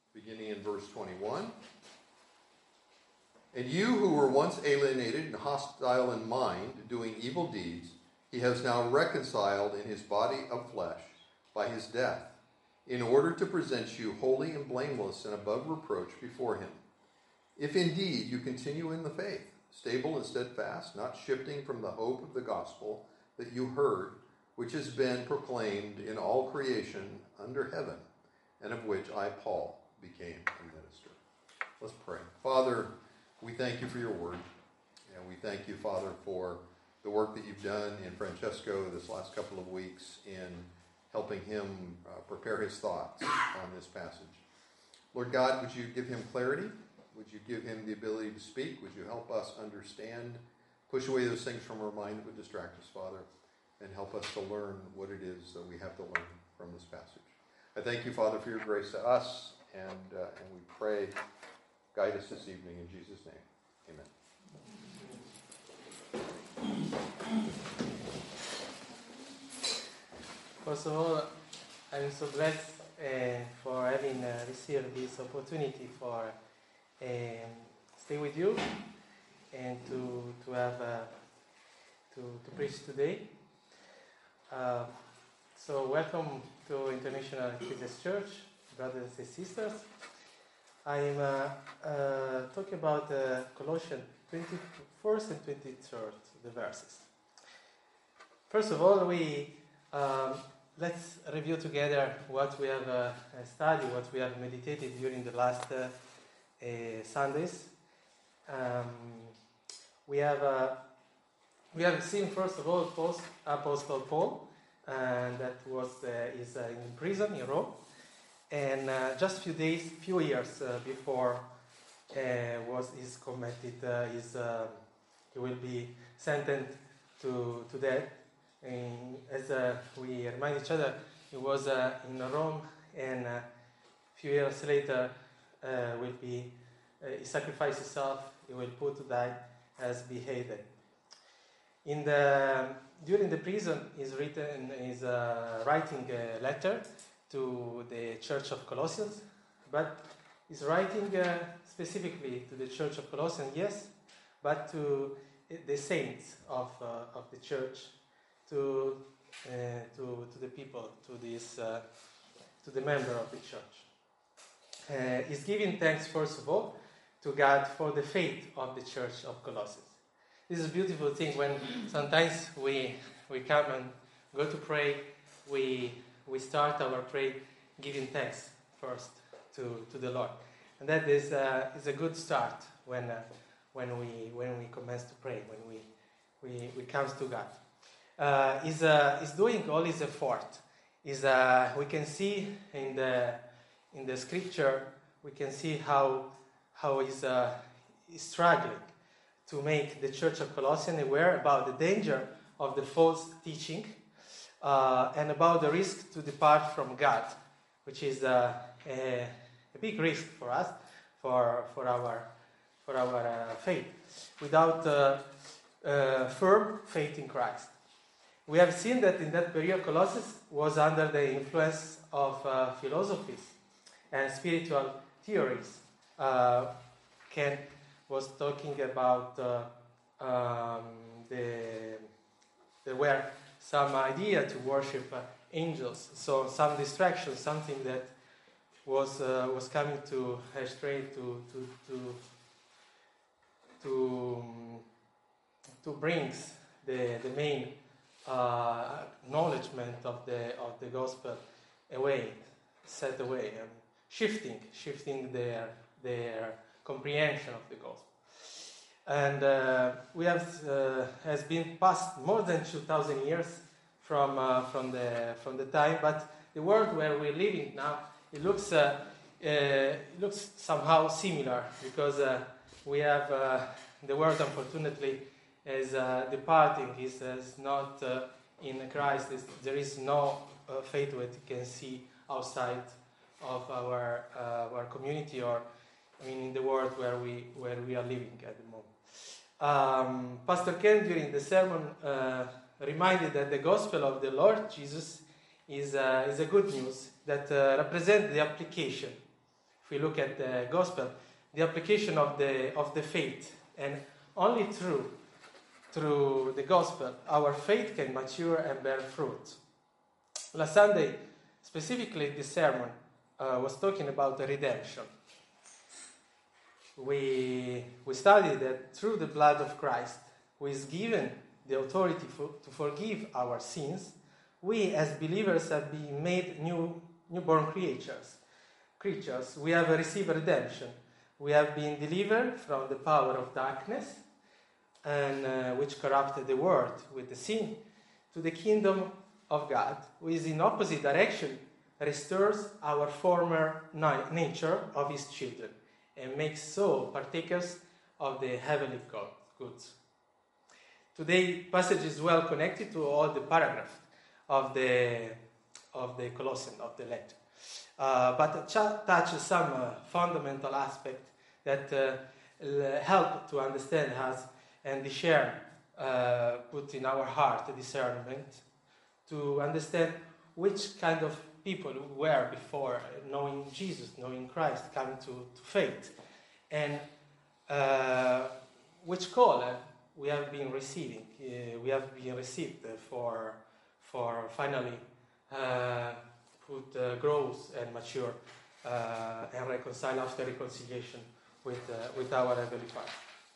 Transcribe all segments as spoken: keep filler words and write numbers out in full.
beginning in verse twenty-one. And you who were once alienated and hostile in mind, doing evil deeds, he has now reconciled in his body of flesh by his death, in order to present you holy and blameless and above reproach before him. If indeed you continue in the faith, stable and steadfast, not shifting from the hope of the gospel that you heard, which has been proclaimed in all creation under heaven, and of which I, Paul, became a minister. Let's pray. Father, we thank you for your word, and we thank you, Father, for the work that you've done in Francesco this last couple of weeks in helping him uh, prepare his thoughts on this passage. Lord God, would you give him clarity? Would you give him the ability to speak? Would you help us understand, push away those things from our mind that would distract us, Father, and help us to learn what it is that we have to learn from this passage. I thank you, Father, for your grace to us, and, uh, and we pray, guide us this evening in Jesus' name. Amen. First of all, I'm so blessed uh, for having uh, received this opportunity for um, stay with you and to to have uh, to to preach today. Uh, so welcome to International Jesus Church, brothers and sisters. I'm uh, uh, talking about uh, Colossians twenty-first and twenty-third, the verses. First of all, we um, let's review together what we have uh, studied, what we have meditated during the last uh, uh, Sundays. Um, we have uh, we have seen first of all Post, Apostle Paul, and that was uh, is uh, in prison in Rome, and uh, just few days, few years uh, before uh, was is committed, uh, is uh, he will be sentenced to to death. And as uh, we remind each other, he was uh, in Rome, and a uh, few years later uh, will be uh, he sacrificed himself. He will put to die as beheaded. In the during the prison, he's written is uh, writing a letter to the Church of Colossians, but he's writing uh, specifically to the Church of Colossians, yes, but to the saints of uh, of the church. To, uh, to to the people, to this, uh, to the member of the church. Uh, he's giving thanks first of all to God for the faith of the church of Colossus. This is a beautiful thing when sometimes we we come and go to pray, we we start our prayer giving thanks first to, to the Lord, and that is uh, is a good start when uh, when we when we commence to pray, when we we we come to God. Uh, is uh, is doing all his effort. Is uh, we can see in the in the scripture, we can see how how he's, uh, he's struggling to make the Church of Colossians aware about the danger of the false teaching uh, and about the risk to depart from God, which is uh, a, a big risk for us, for for our for our uh, faith, without uh, uh, firm faith in Christ. We have seen that in that period, Colossus was under the influence of uh, philosophies and spiritual theories. Uh, Ken was talking about uh, um, the there were some idea to worship uh, angels, so some distraction, something that was uh, was coming to uh, straight to to to to, um, to brings the the main. Uh, acknowledgement of the of the gospel away, set away, and shifting, shifting their their comprehension of the gospel. And uh, we have uh, has been past more than two thousand years from uh, from the from the time, but the world where we're living now, it looks uh, uh, it looks somehow similar because uh, we have uh, the world, unfortunately, is uh, departing, is, is not uh, in Christ. Is, there is no uh, faith that you can see outside of our uh, our community, or I mean in the world where we where we are living at the moment. Um, Pastor Ken during the sermon uh, reminded that the gospel of the Lord Jesus is uh, is a good news that uh, represents the application if we look at the gospel, the application of the of the faith, and only through through the gospel our faith can mature and bear fruit. Last Sunday, specifically, this sermon uh, was talking about the redemption. We we studied that through the blood of Christ, who is given the authority for, to forgive our sins, we as believers have been made new newborn creatures. Creatures. We have received redemption. We have been delivered from the power of darkness, and uh, which corrupted the world with the sin, to the kingdom of God, who is in opposite direction, restores our former na- nature of his children, and makes so partakers of the heavenly God, goods. Today's passage is well connected to all the paragraphs of the of the Colossians, of the letter, uh, but ch- touches some uh, fundamental aspect that uh, l- help to understand us and share, uh, put in our heart a discernment to understand which kind of people we were before knowing Jesus, knowing Christ, coming to, to faith, and uh, which call uh, we have been receiving. Uh, we have been received for for finally uh, put uh, growth and mature uh, and reconcile after reconciliation with uh, with our Heavenly Father.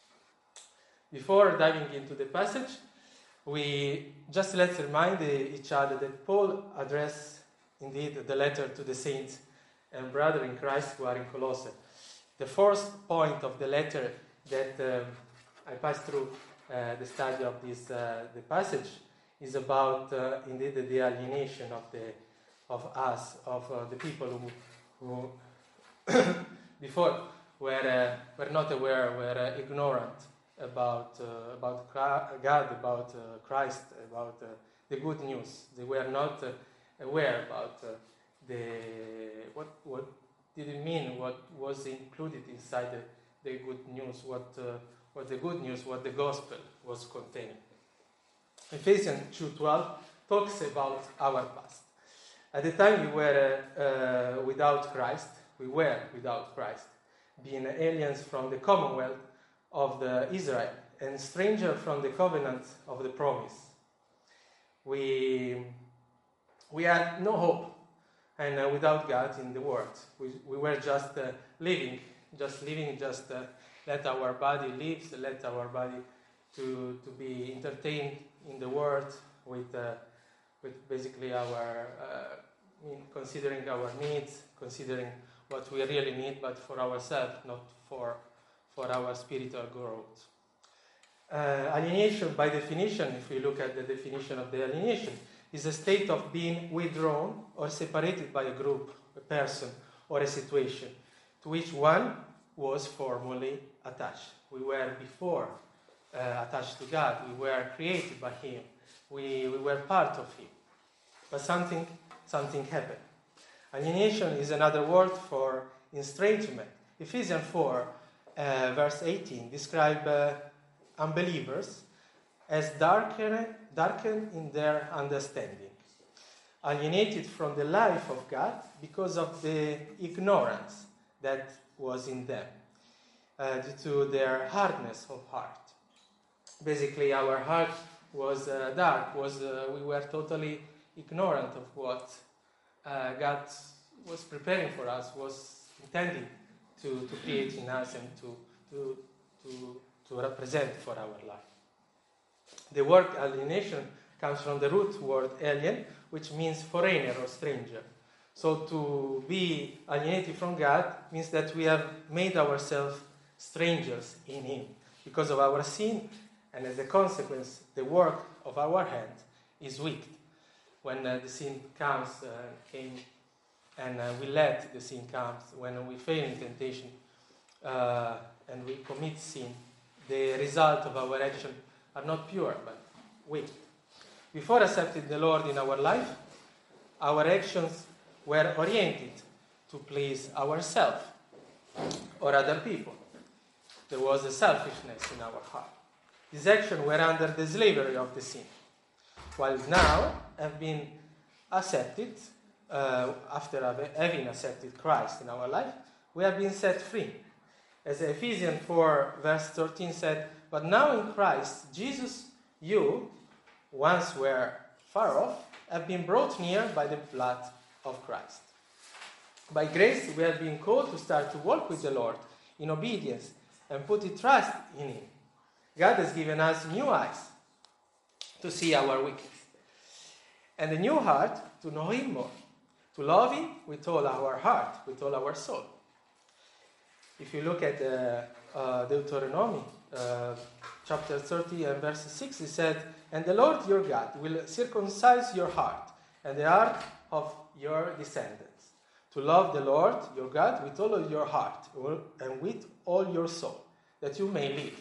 Before diving into the passage, we just let's remind each other that Paul addressed indeed the letter to the saints and brothers in Christ who are in Colossae. The first point of the letter that um, I passed through uh, the study of this uh, the passage is about uh, indeed the alienation of the of us of uh, the people who who before were uh, were not aware, were uh, ignorant about uh, about God, about uh, Christ, about uh, the good news. They were not uh, aware about uh, the what what did it mean, what was included inside the, the good news, what uh, what the good news, what the gospel was containing. Ephesians two twelve talks about our past. At the time we were uh, uh, without Christ, we were without Christ, being aliens from the commonwealth of the Israel and stranger from the covenant of the promise. We we had no hope, and uh, without God in the world, we we were just uh, living, just living, just uh, let our body live, let our body to to be entertained in the world with uh, with basically our uh, considering our needs, considering what we really need, but for ourselves, not for for our spiritual growth. Uh, alienation, by definition, if we look at the definition of the alienation, is a state of being withdrawn or separated by a group, a person, or a situation to which one was formerly attached. We were before uh, attached to God. We were created by Him. We, we were part of Him. But something, something happened. Alienation is another word for estrangement. Ephesians four, uh, verse eighteen, describe uh, unbelievers as darkened, darkened in their understanding, alienated from the life of God because of the ignorance that was in them, uh, due to their hardness of heart. Basically, our heart was uh, dark, was uh, we were totally ignorant of what uh, God was preparing for us, was intending to, to create in us and to, to, to, to represent for our life. The word alienation comes from the root word alien, which means foreigner or stranger. So to be alienated from God means that we have made ourselves strangers in Him because of our sin, and as a consequence, the work of our hand is weak. When uh, the sin comes, uh, came, and uh, we let the sin come, when we fail in temptation uh, and we commit sin, the result of our action are not pure, but weak. Before accepting the Lord in our life, our actions were oriented to please ourselves or other people. There was a selfishness in our heart. These actions were under the slavery of the sin, while now have been accepted, uh, after having accepted Christ in our life, we have been set free. As Ephesians four verse thirteen said, but now in Christ Jesus, you, once were far off, have been brought near by the blood of Christ. By grace we have been called to start to walk with the Lord in obedience and put a trust in Him. God has given us new eyes to see our weakness, and a new heart to know Him more, to love Him with all our heart, with all our soul. If you look at uh, uh, Deuteronomy uh, chapter thirty and verse six, it said, and the Lord your God will circumcise your heart and the heart of your descendants, to love the Lord your God with all of your heart and with all your soul, that you may live.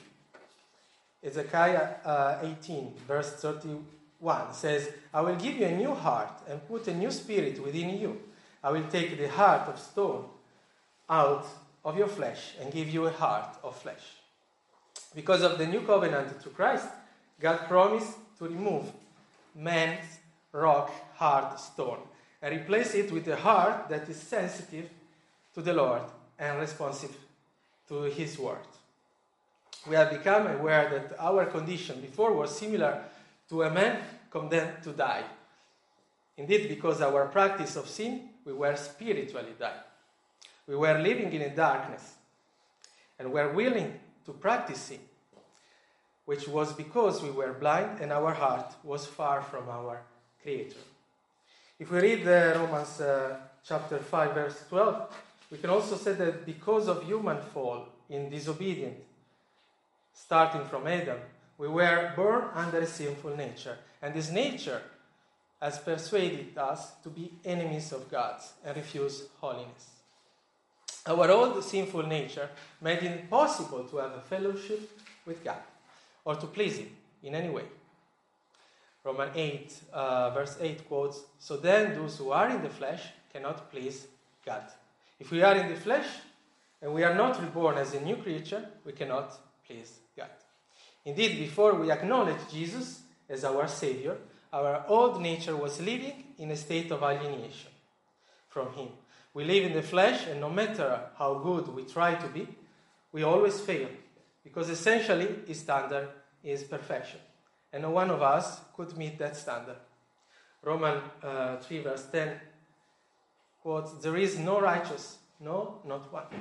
Ezekiel uh, eighteen, verse thirty-one says, I will give you a new heart and put a new spirit within you. I will take the heart of stone out of your flesh and give you a heart of flesh. Because of the new covenant through Christ, God promised to remove man's rock hard stone and replace it with a heart that is sensitive to the Lord and responsive to His word. We have become aware that our condition before was similar to a man condemned to die. Indeed, because of our practice of sin, we were spiritually dead. We were living in a darkness and were willing to practice sin, which was because we were blind and our heart was far from our Creator. If we read uh, Romans uh, chapter five, verse twelve, we can also say that because of human fall in disobedience, starting from Adam, we were born under a sinful nature, and this nature has persuaded us to be enemies of God and refuse holiness. Our old sinful nature made it impossible to have a fellowship with God or to please Him in any way. Romans eight, uh, verse eight quotes, so then those who are in the flesh cannot please God. If we are in the flesh and we are not reborn as a new creature, we cannot please God. Indeed, before we acknowledge Jesus as our Savior, our old nature was living in a state of alienation from Him. We live in the flesh, and no matter how good we try to be, we always fail, because essentially His standard is perfection, and no one of us could meet that standard. Romans uh, three verse ten quotes, there is no righteous, no, not one.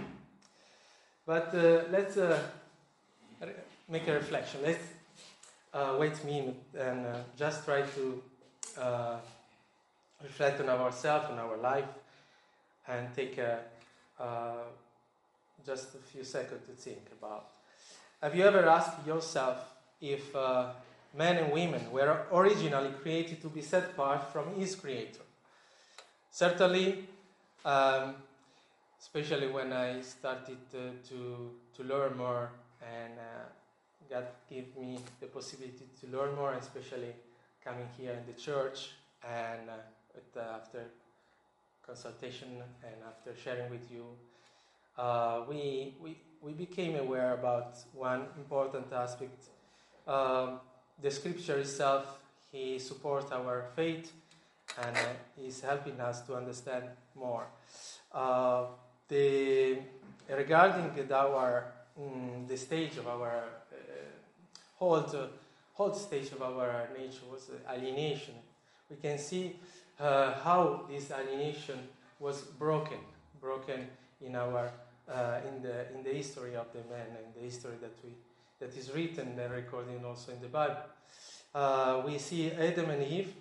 But uh, let's uh, make a reflection. Let's uh, wait a minute and uh, just try to uh, reflect on ourselves, on our life, and take a, uh, just a few seconds to think about. Have you ever asked yourself if uh, men and women were originally created to be set apart from His Creator? Certainly, um, especially when I started uh, to to learn more, and uh, God gave me the possibility to learn more, especially coming here in the church, and uh, with, uh, after consultation and after sharing with you, uh, we, we we became aware about one important aspect. Um, the Scripture itself, He supports our faith, and uh, is helping us to understand more. Uh, the regarding our mm, the stage of our uh, old uh, old stage of our nature was alienation. We can see uh, how this alienation was broken, broken in our uh, in the in the history of the man, and the history that we that is written and recorded also in the Bible. Uh, we see Adam and Eve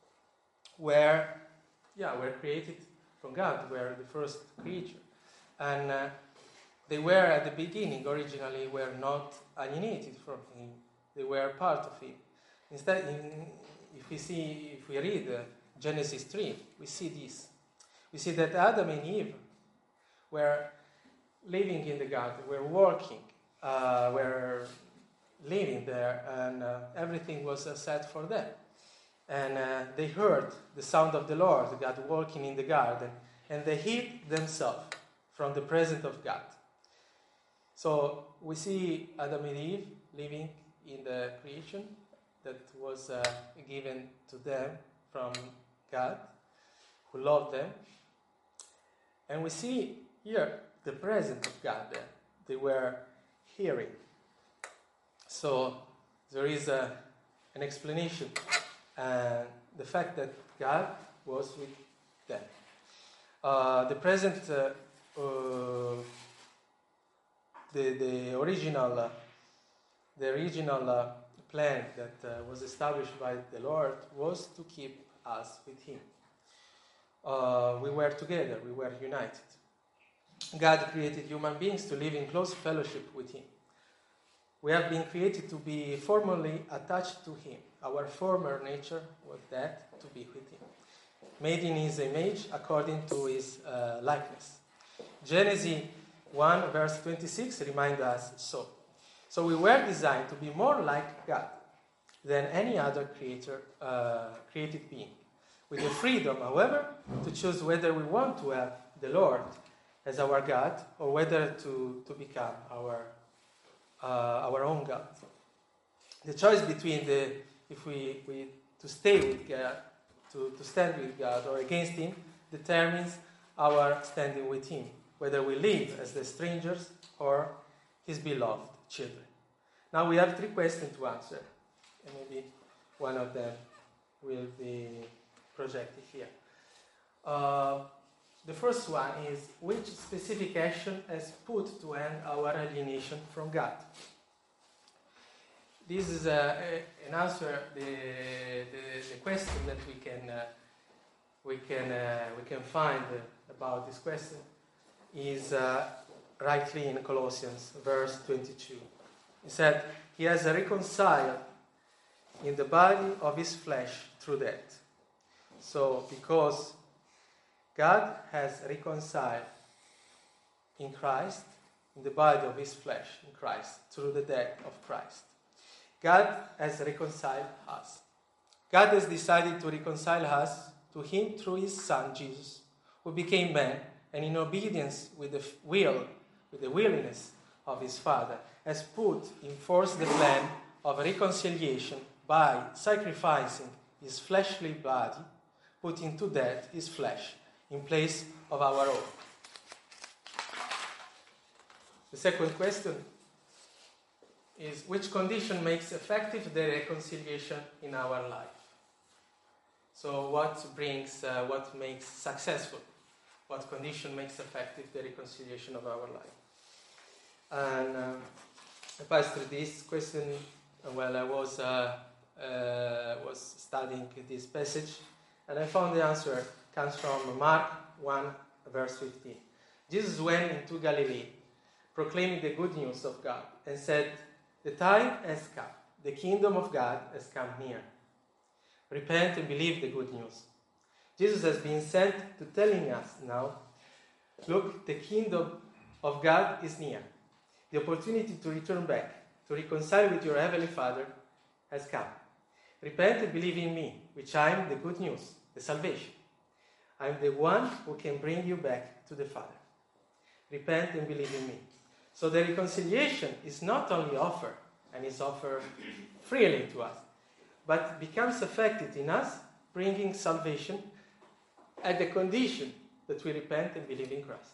were yeah were created from God, were the first creature, and uh, they were at the beginning originally were not alienated from Him. They were part of Him. Instead, in, if we see if we read uh, Genesis three, we see this. We see that Adam and Eve were living in the garden, were working, uh, were living there, and uh, everything was uh, set for them. And uh, they heard the sound of the Lord, God working in the garden, and they hid themselves from the presence of God. So we see Adam and Eve living in the creation that was uh, given to them from God, who loved them. And we see here the presence of God that they were hearing. So there is a, an explanation, and the fact that God was with them. Uh, the present, uh, uh, the the original, uh, the original uh, plan that uh, was established by the Lord was to keep us with Him. Uh, we were together, we were united. God created human beings to live in close fellowship with Him. We have been created to be formally attached to Him. Our former nature was that, to be with Him. Made in His image according to His uh, likeness. Genesis one verse twenty-six reminds us so. So we were designed to be more like God than any other creator, uh, created being. With the freedom, however, to choose whether we want to have the Lord as our God or whether to, to become our uh, our own God. The choice between the if we, we to stay with God, to, to stand with God or against Him, determines our standing with Him, whether we live as the strangers or His beloved children. Now we have three questions to answer, and maybe one of them will be projected here. Uh, the first one is, which specific action has put to end our alienation from God? This is a, a, an answer, the, the, the question that we can uh, we can uh, we can find uh, about this question is uh, rightly in Colossians verse twenty-two. He said, He has reconciled in the body of His flesh through death. So, because God has reconciled in Christ, in the body of His flesh, in Christ, through the death of Christ, God has reconciled us. God has decided to reconcile us to Him through His Son, Jesus, who became man, and in obedience with the will, with the willingness of His Father, has put in force the plan of reconciliation by sacrificing His fleshly body, putting to death His flesh in place of our own. The second question is, which condition makes effective the reconciliation in our life? So what brings, uh, what makes successful? What condition makes effective the reconciliation of our life? And um, I passed through this question while I was uh, uh, was studying this passage, and I found the answer comes from Mark one, verse fifteen. Jesus went into Galilee, proclaiming the good news of God, and said, "The time has come. The kingdom of God has come near. Repent and believe the good news." Jesus has been sent to telling us now, look, the kingdom of God is near. The opportunity to return back, to reconcile with your Heavenly Father, has come. Repent and believe in me, which I am the good news, the salvation. I am the one who can bring you back to the Father. Repent and believe in me. So the reconciliation is not only offered, and is offered freely to us, but becomes effective in us, bringing salvation at the condition that we repent and believe in Christ.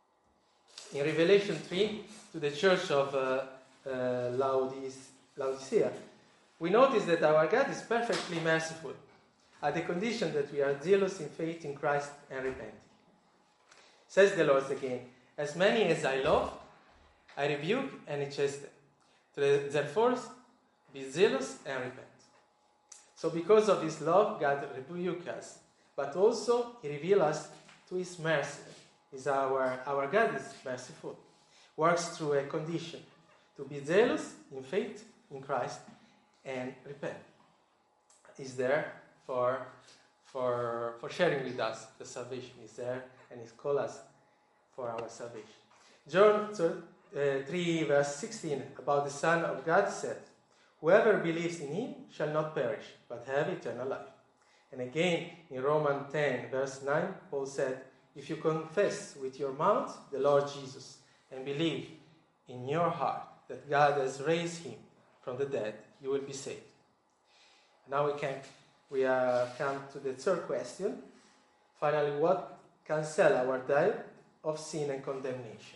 In Revelation three, to the church of uh, uh, Laodicea, we notice that our God is perfectly merciful, at the condition that we are zealous in faith in Christ and repenting. Says the Lord again, "As many as I love, I rebuke and chasten. Therefore, be zealous and repent." So because of His love, God rebukes us, but also He reveals us to His mercy. Is our, our God is merciful, works through a condition, to be zealous in faith in Christ and repent. Is there for, for, for sharing with us the salvation. Is there, and He's called us for our salvation. John uh, three verse sixteen about the Son of God said, "Whoever believes in Him shall not perish, but have eternal life." And again, in Romans ten verse nine, Paul said, "If you confess with your mouth the Lord Jesus and believe in your heart that God has raised Him from the dead, you will be saved." Now we can we uh, come to the third question. Finally, what cancel our doubt of sin and condemnation.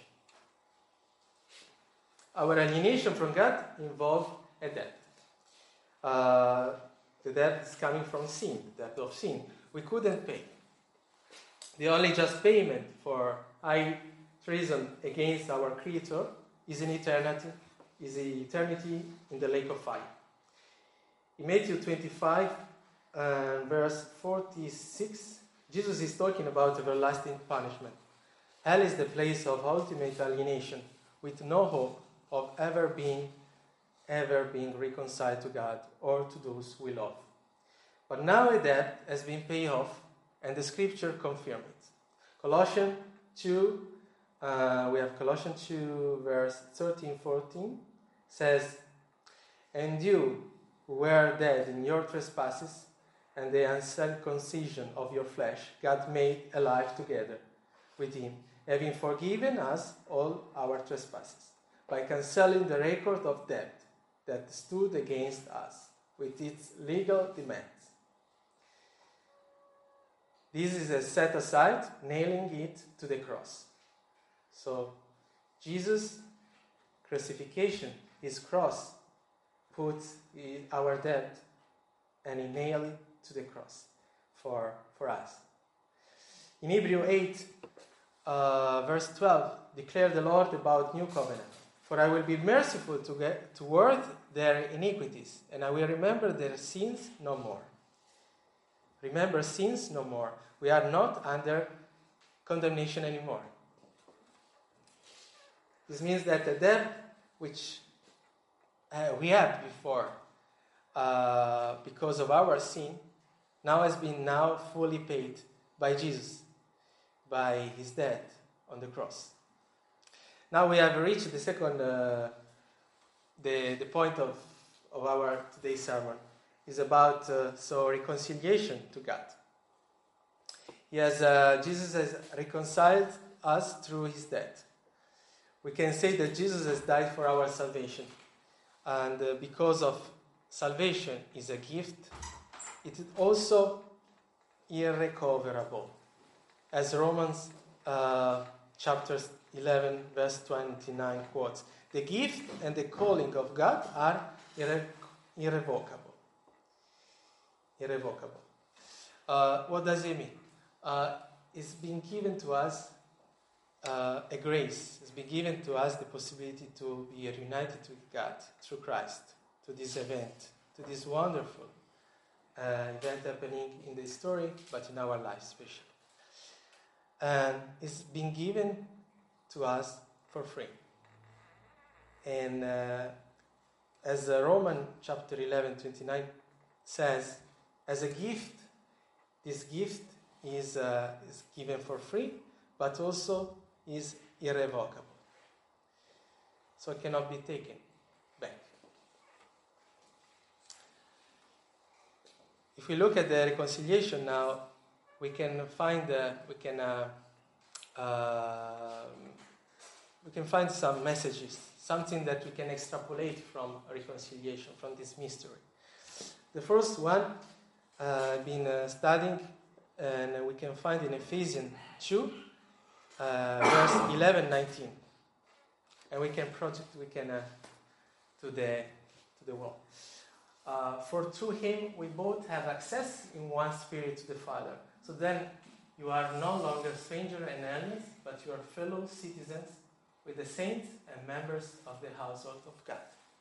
Our alienation from God involves a debt. Uh, the debt is coming from sin, the debt of sin. We couldn't pay. The only just payment for high treason against our Creator is an eternity, is eternity in the lake of fire. In Matthew twenty-five, uh, verse forty-six, Jesus is talking about everlasting punishment. Hell is the place of ultimate alienation, with no hope of ever being, ever being reconciled to God or to those we love. But now a debt has been paid off, and the Scripture confirms it. Colossians two, uh, we have Colossians two, verse thirteen, fourteen, says, "And you, who were dead in your trespasses and the uncircumcision of your flesh, God made alive together with him, having forgiven us all our trespasses, by cancelling the record of debt that stood against us with its legal demands. This is a set aside, nailing it to the cross." So, Jesus' crucifixion, his cross, put our debt and he nailed it to the cross for, for us. In Hebrews eight, uh, verse twelve, declare the Lord about new covenant. "For I will be merciful to get, toward their iniquities, and I will remember their sins no more." Remember sins no more. We are not under condemnation anymore. This means that the debt which uh, we had before uh, because of our sin now has been now fully paid by Jesus, by his death on the cross. Now we have reached the second, uh, the, the point of, of our today's sermon is about uh, so reconciliation to God. Yes, uh, Jesus has reconciled us through his death. We can say that Jesus has died for our salvation, and uh, because of salvation is a gift, it is also irrecoverable, as Romans uh, chapter eleven verse twenty-nine quotes. The gift and the calling of God are irre- irrevocable. Irrevocable. Uh, what does it mean? Uh, it's been given to us uh, a grace. It's been given to us the possibility to be reunited with God through Christ, to this event, to this wonderful uh, event happening in the story, but in our life especially. And it's been given to us for free. And uh, as uh, Romans chapter eleven twenty-nine says, as a gift, this gift is, uh, is given for free, but also is irrevocable. So it cannot be taken back. If we look at the reconciliation now, we can find uh, we can uh, uh, we can find some messages, something that we can extrapolate from reconciliation, from this mystery. The first one uh, I've been uh, studying, and we can find in Ephesians two, uh, verse eleven, nineteen, and we can project we can uh, to the to the wall. Uh, for through him we both have access in one spirit to the Father. So then you are no longer stranger and aliens, but you are fellow citizens with the saints and members of the household of God.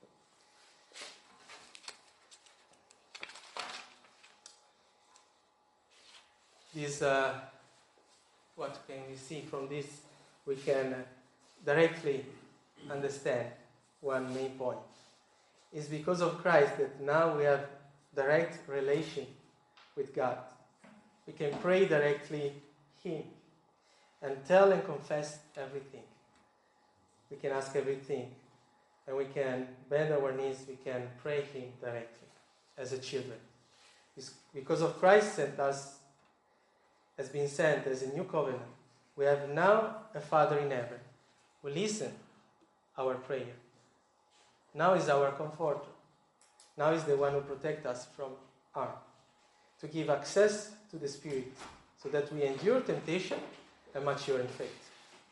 This, uh, what can we see from this? We can uh, directly understand one main point. It's because of Christ that now we have direct relation with God. We can pray directly Him and tell and confess everything. We can ask everything, and we can bend our knees. We can pray Him directly as a children. It's because of Christ sent us, has been sent as a new covenant. We have now a Father in heaven who listens our prayer. Now is our comforter. Now is the one who protects us from harm, to give access to the Spirit, so that we endure temptation and mature in faith.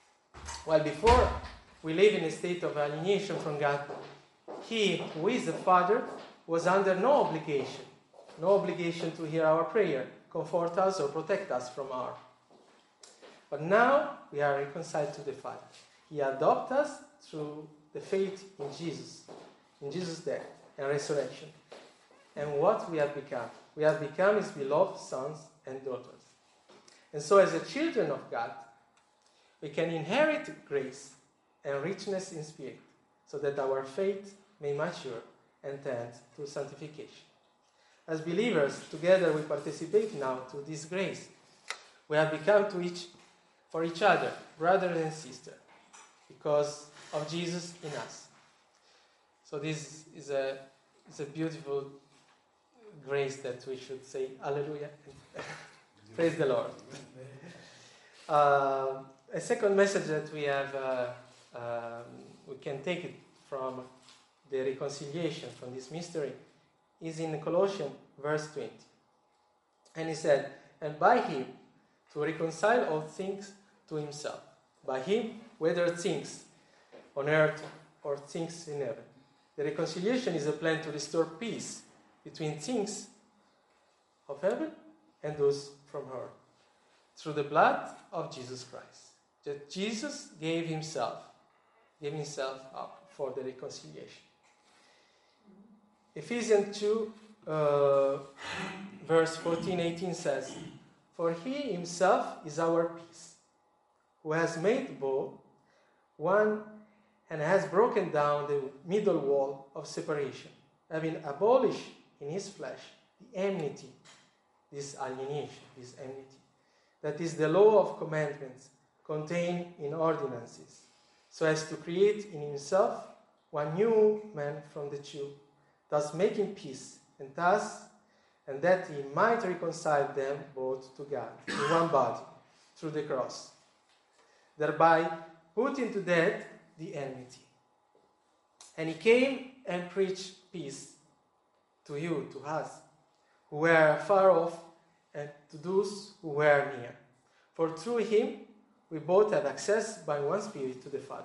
While before we live in a state of alienation from God, He, who is the Father, was under no obligation, no obligation to hear our prayer, comfort us, or protect us from harm. But now we are reconciled to the Father. He adopted us through the faith in Jesus, in Jesus' death and resurrection. And what we have become? We have become His beloved sons and daughters. And so as the children of God, we can inherit grace and richness in spirit, so that our faith may mature and tend to sanctification. As believers, together we participate now to this grace. We have become to each, for each other, brother and sister, because of Jesus in us. So this is a, is a beautiful grace that we should say, Hallelujah. Praise the Lord. Uh, a second message that we have, uh, um, we can take it from the reconciliation, from this mystery, is in Colossians verse twenty. And he said, and by Him to reconcile all things to Himself. By Him, whether things on earth or things in heaven. The reconciliation is a plan to restore peace between things of heaven and those from earth, through the blood of Jesus Christ. That Jesus gave Himself, gave Himself up for the reconciliation. Ephesians two, uh, verse fourteen, eighteen says, for He Himself is our peace, who has made both one and has broken down the middle wall of separation, having abolished in His flesh the enmity, this alienation, this enmity, that is the law of commandments contained in ordinances, so as to create in Himself one new man from the two, thus making peace, and thus, and that He might reconcile them both to God in one body through the cross, thereby putting to death the enmity. And He came and preached peace to you, to us, who were far off, and to those who were near. For through Him we both have access by one Spirit to the Father.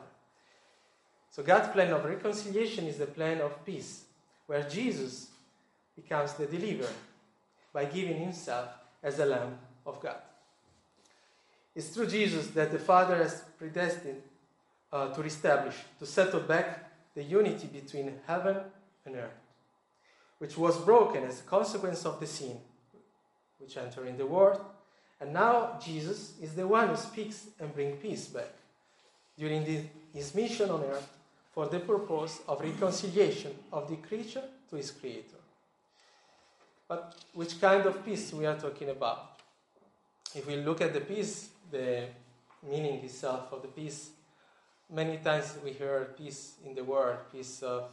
So God's plan of reconciliation is the plan of peace, where Jesus becomes the deliverer by giving Himself as the Lamb of God. It's through Jesus that the Father has predestined uh, to reestablish, to settle back the unity between heaven and earth, which was broken as a consequence of the sin which entered in the world. And now Jesus is the one who speaks and brings peace back during the, His mission on earth for the purpose of reconciliation of the creature to His Creator. But which kind of peace we are talking about? If we look at the peace, the meaning itself of the peace, many times we hear peace in the world, peace of,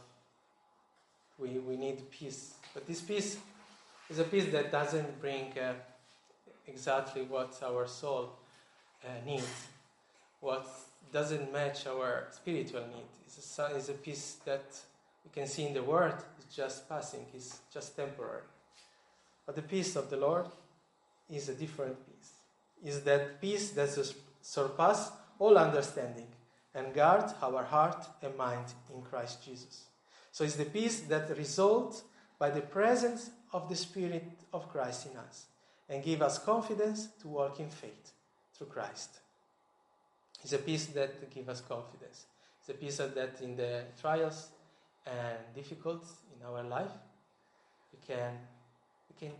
we, we need peace. But this peace is a peace that doesn't bring uh, exactly what our soul uh, needs, what doesn't match our spiritual need. It's a, it's a peace that we can see in the world, it's just passing, it's just temporary. But the peace of the Lord is a different peace. Is that peace that surpasses all understanding and guards our heart and mind in Christ Jesus. So it's the peace that results by the presence of the Spirit of Christ in us and give us confidence to walk in faith through Christ. It's a peace that gives us confidence. It's a peace that in the trials and difficulties in our life, we can we can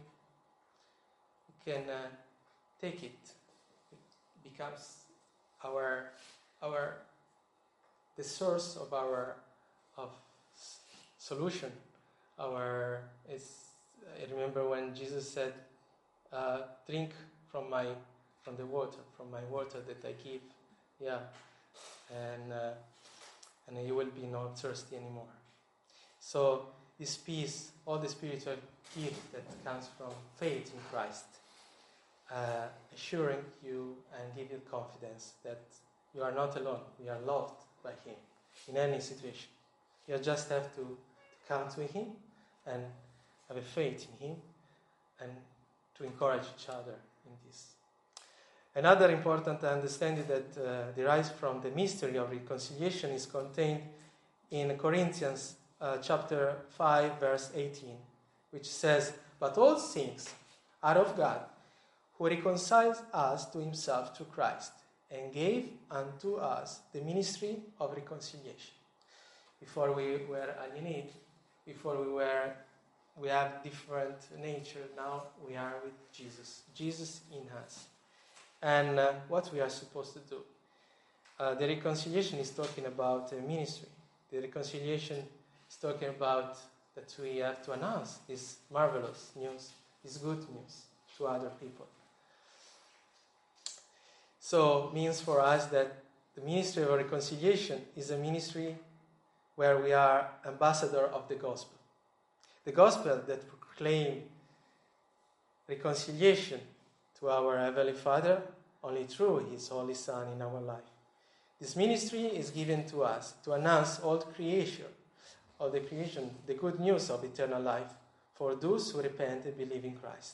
we can uh, take it. It becomes our our the source of our of solution. Our is I remember when Jesus said, uh, "Drink from my from the water, from my water that I give." Yeah, and uh, and you will be not thirsty anymore. So this peace, all the spiritual gift that comes from faith in Christ, uh, assuring you and give you confidence that you are not alone. We are loved by Him in any situation. You just have to, to come to Him and have a faith in Him and to encourage each other in this. Another important understanding that uh, derives from the mystery of reconciliation is contained in Corinthians uh, chapter five, verse eighteen, which says, "But all things are of God, who reconciles us to himself through Christ, and gave unto us the ministry of reconciliation." Before we were alienated, before we were, we have different nature. Now we are with Jesus. Jesus in us. And uh, what we are supposed to do. Uh, the reconciliation is talking about uh, ministry. The reconciliation is talking about that we have to announce this marvelous news, this good news to other people. So means for us that the ministry of reconciliation is a ministry where we are ambassador of the gospel. The gospel that proclaim reconciliation to our Heavenly Father only through His Holy Son in our life. This ministry is given to us to announce all creation, all the creation, the good news of eternal life for those who repent and believe in Christ.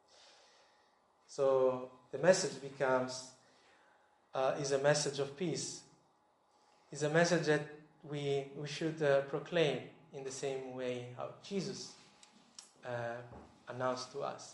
So the message becomes uh, is a message of peace. Is a message that we we should uh, proclaim in the same way how Jesus uh, announced to us.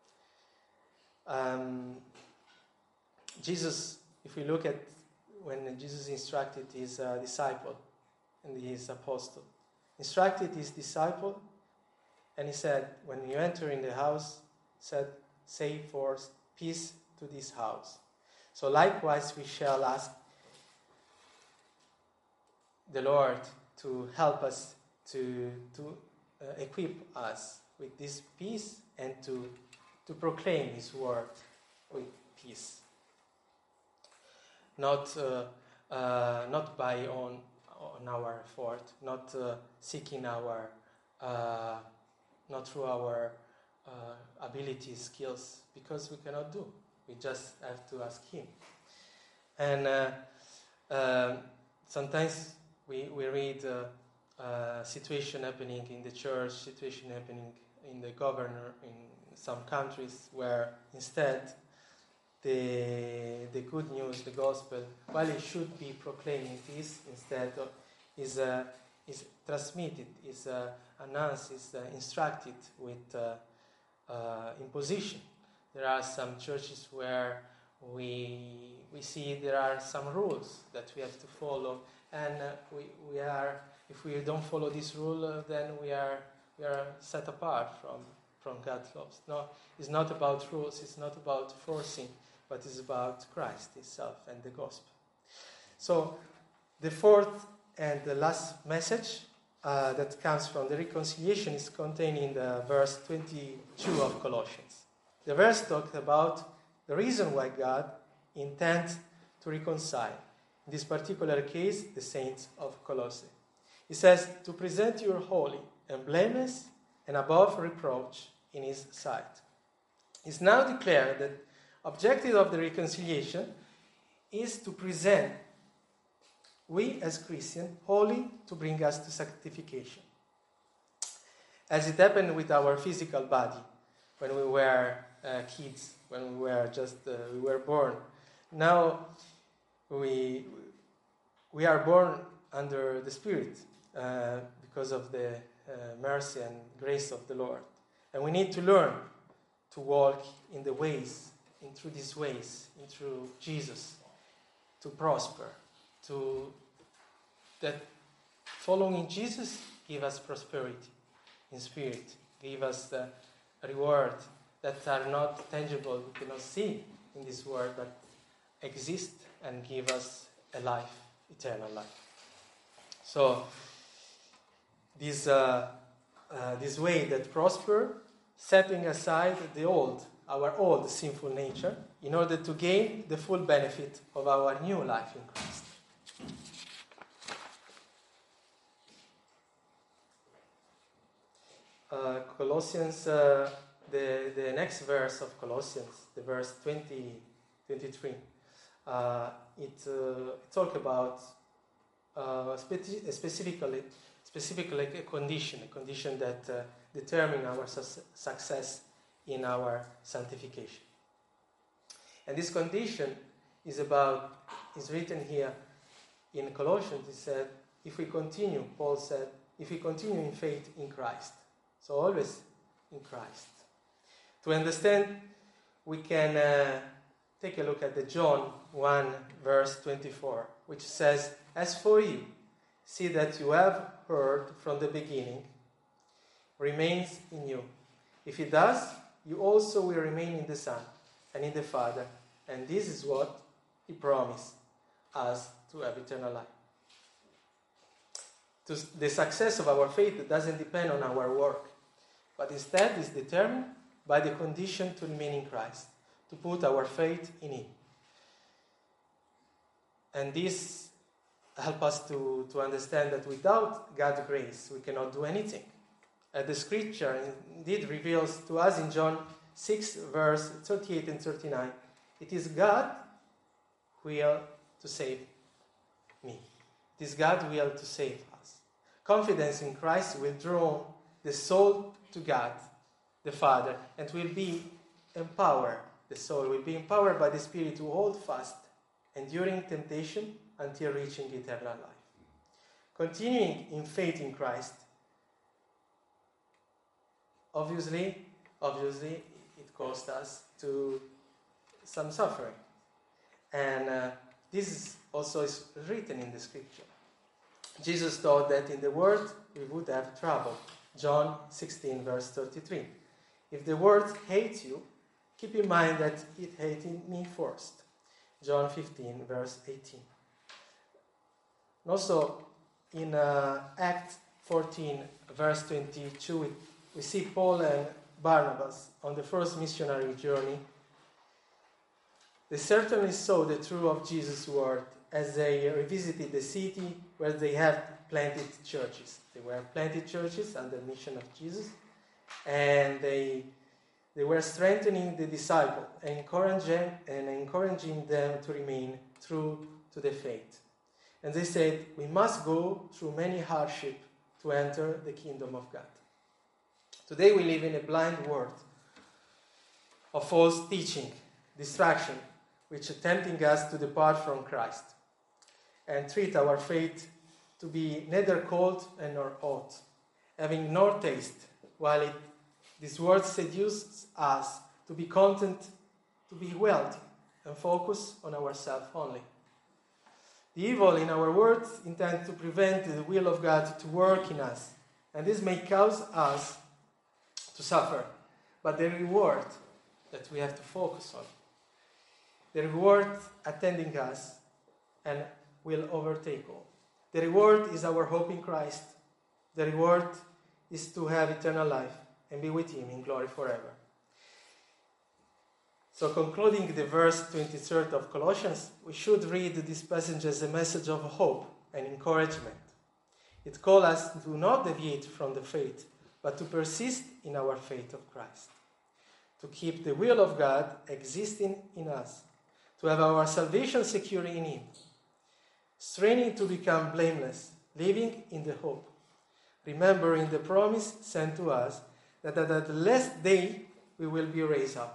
Um, Jesus, if we look at when Jesus instructed his uh, disciple and his apostle, instructed his disciple, and he said, when you enter in the house, said, say first, peace to this house. So likewise we shall ask the Lord to help us to to uh, equip us with this peace and to to proclaim His word with peace. Not uh, uh, not by on on our effort, not uh, seeking our, uh, not through our uh, abilities, skills, because we cannot do. We just have to ask Him. And uh, uh, sometimes we we read uh, uh, situation happening in the church, situation happening in the governor in some countries where instead the the good news, the gospel, while it should be proclaiming peace, instead of, is uh, is transmitted, is uh, announced, is uh, instructed with uh, uh, imposition. There are some churches where we we see there are some rules that we have to follow, and uh, we we are if we don't follow this rule, uh, then we are we are set apart from from God's love. No, it's not about rules. It's not about forcing, but it's about Christ Himself and the gospel. So, the fourth and the last message uh, that comes from the reconciliation is contained in the verse twenty-two of Colossians. The verse talks about the reason why God intends to reconcile, in this particular case, the saints of Colossae. He says, to present you holy and blameless and above reproach in His sight. It's now declared that objective of the reconciliation is to present we as Christians holy, to bring us to sanctification. As it happened with our physical body when we were uh, kids, when we were just uh, we were born. Now we we are born under the Spirit uh, because of the uh, mercy and grace of the Lord, and we need to learn to walk in the ways, in through these ways, in through Jesus, to prosper, to that following Jesus give us prosperity in spirit, give us the reward that are not tangible, we cannot see in this world, but exist and give us a life, eternal life. So this uh, uh, this way that prosper, setting aside the old, our old sinful nature, in order to gain the full benefit of our new life in Christ. Uh, Colossians, uh, the, the next verse of Colossians, the verse twenty, twenty-three, uh, it, uh, it talks about uh, spe- specifically, specifically a condition, a condition that uh, determines our su- success in our sanctification. And this condition is about, is written here in Colossians. It said, if we continue, Paul said, if we continue in faith in Christ. So always in Christ. To understand, we can uh, take a look at the John one, verse twenty-four, which says, as for you, see that you have heard from the beginning, remains in you. If it does, you also will remain in the Son and in the Father. And this is what he promised us, to have eternal life. To the success of our faith doesn't depend on our work, but instead is determined by the condition to remain in Christ, to put our faith in Him. And this helps us to, to understand that without God's grace, we cannot do anything. As the scripture indeed reveals to us in John six, verse thirty-eight and thirty-nine, it is God who will to save me. It is God who will to save us. Confidence in Christ will draw the soul to God, the Father, and will be empowered. The soul will be empowered by the Spirit to hold fast, enduring temptation until reaching eternal life. Continuing in faith in Christ, obviously, obviously, it cost us to some suffering, and uh, this is also is written in the Scripture. Jesus thought that in the world we would have trouble. John sixteen, verse thirty-three. If the world hates you, keep in mind that it hated me first. John fifteen, verse eighteen. And also in uh, Acts fourteen, verse twenty-two, we, we see Paul and Barnabas on the first missionary journey. They certainly saw the truth of Jesus' word as they revisited the city where they had planted churches. They were planted churches under the mission of Jesus, and they they were strengthening the disciples and encouraging, and encouraging them to remain true to the faith. And they said, we must go through many hardships to enter the kingdom of God. Today we live in a blind world of false teaching, distraction, which are tempting us to depart from Christ and treat our faith to be neither cold nor hot, having no taste, while it, this world seduces us to be content, to be wealthy, and focus on ourselves only. The evil in our world intends to prevent the will of God to work in us, and this may cause us to suffer. But the reward that we have to focus on, the reward attending us and will overtake all. The reward is our hope in Christ. The reward is to have eternal life and be with Him in glory forever. So concluding the verse twenty-three of Colossians, we should read this passage as a message of hope and encouragement. It calls us to not deviate from the faith, but to persist in our faith of Christ, to keep the will of God existing in us, to have our salvation secure in Him, straining to become blameless, living in the hope, remembering the promise sent to us that at the last day we will be raised up.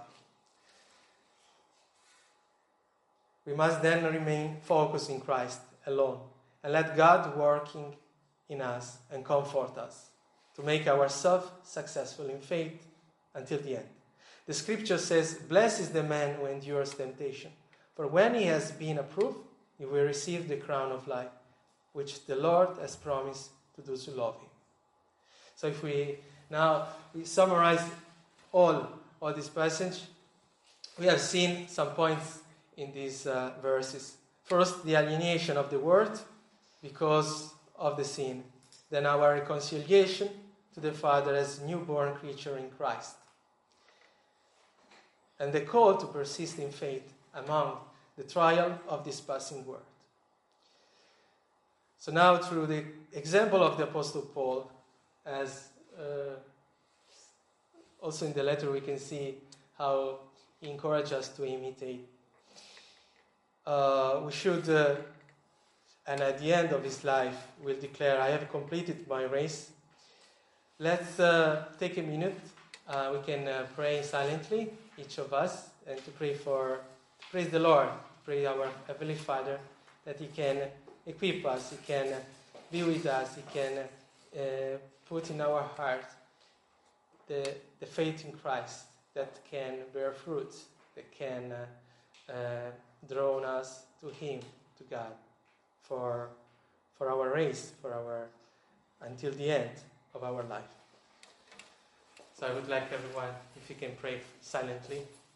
We must then remain focused in Christ alone and let God working in us and comfort us to make ourselves successful in faith until the end. The scripture says, blessed is the man who endures temptation, for when he has been approved, he will receive the crown of life, which the Lord has promised to those who love Him. So if we now we summarize all, all this passage, we have seen some points in these uh, verses. First, the alienation of the world because of the sin. Then our reconciliation to the Father as newborn creature in Christ. And the call to persist in faith among the trial of this passing world. So now, through the example of the Apostle Paul, as uh, also in the letter we can see how he encouraged us to imitate. Uh, we should, uh, and at the end of his life, will declare, I have completed my race. Let's uh, take a minute. Uh, we can uh, pray silently, each of us, and to pray for praise the Lord, pray our Heavenly Father that He can equip us, He can be with us, He can uh, put in our hearts the, the faith in Christ that can bear fruits, that can uh, uh, draw us to Him, to God, for for our race, for our until the end of our life. So I would like everyone, if you can pray silently.